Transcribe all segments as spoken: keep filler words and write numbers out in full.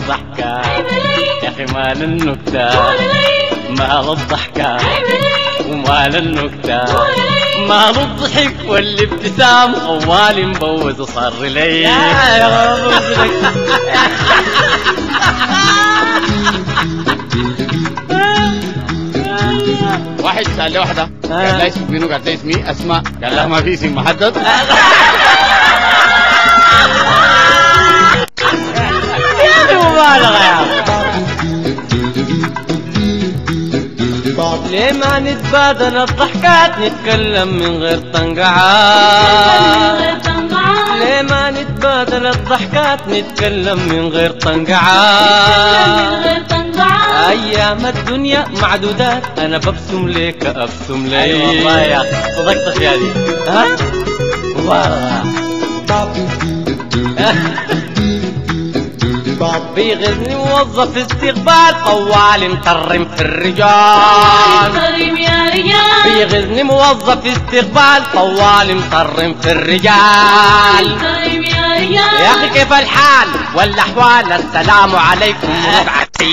الضحكة يا أخي مال النكتة مال الضحكة ومال النكتة مال الضحك والابتسام طوال مبوز صار لي يا واحد سأل لي واحدة قال لها اسمك منو؟ قالت لي اسمي أسماء. قال لها ما في اسم محدد. مبالغة يا ليه ما نتبادل الضحكات نتكلم من غير طنقعات؟ ليه ما نتبادل الضحكات نتكلم من غير طنقعات؟ أيام الدنيا معدودات أنا ببسم ليك أبسم ليك. أي والله يا أخي صدقت يا دي. ها؟ مبالغة. بيغزني موظف استقبال طوال مطرم في الرجال. بيغزني موظف استقبال طوال مطرم في الرجال. يا أخي كيف الحال والأحوال؟ السلام عليكم ربعتي.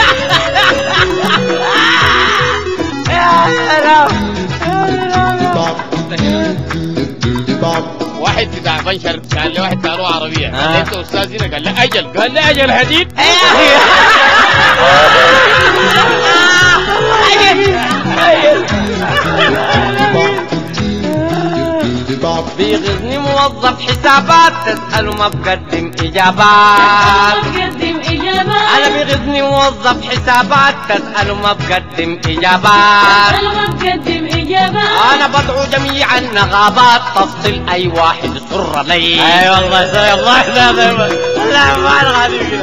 واحد بتاع بنشر قال لي واحد تعالوا عربية. قال لي انت استاذ هنا؟ قال لي اجل. قال لي اجل حديد. بيغزني موظف حسابات تسأله ما بقدم إجابات. أنا بيغزني موظف حسابات تسأله ما بقدم إجابات. أنا بدعو جميع النغابات تفصل أي واحد سر لي. أي والله سر الله لا لا لا ما الغادي كده.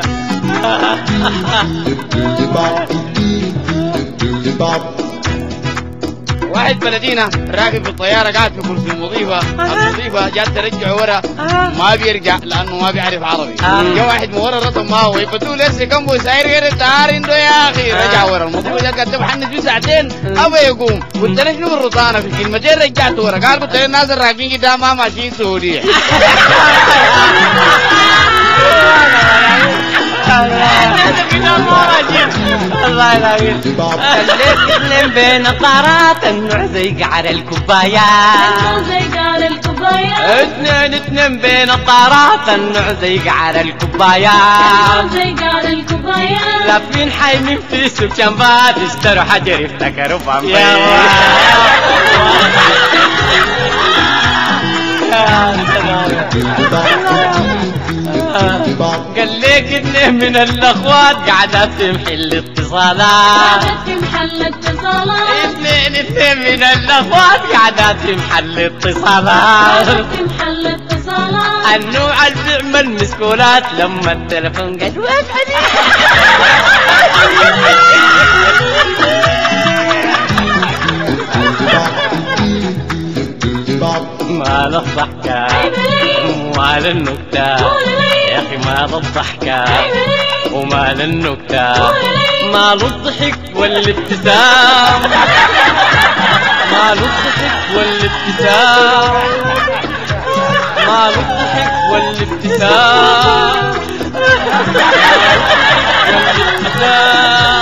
واحد بلدينا راكب في الطيارة قاعد في كرسي المضيفة. المضيفة جات ترجع ورا ما بيرجع لأنه ما بيعرف عربي. جا واحد من ورا رسم معه ويبدو لسه كم ساير غير التعار عنده يا أخي. رجع ورا المضيفة جات قالت بحنس بيه ساعتين أبا يقوم. قلت له شنو الرطانة في كلمتين؟ رجعت ورا. قال قلت له الناس الراكبين قدام ما ماشيين سعودية. الله يلاقيك. خليت اثنين بين الطارات النوع زي قعر الكوبايات. اثنين اثنين بين الطارات النوع زي قعر الكوبايات. لافين حايمين في سوق شنبات اشتروا حجر افتكروا بامبي. قال ليك اثنين من الاخوات قاعدة تمحي الاتصالات. اثنين اثنين من الاخوات قاعدة تمحي الاتصالات. النوع اللي بيعمل مسكولات لما التلفون قال واسعدي. مال الضحكة ومال النكتة يا أخي مال الضحكة ومال النكتة مال الضحك والابتسام. مال الضحك والابتسام. مال الضحك والابتسام. والابتسام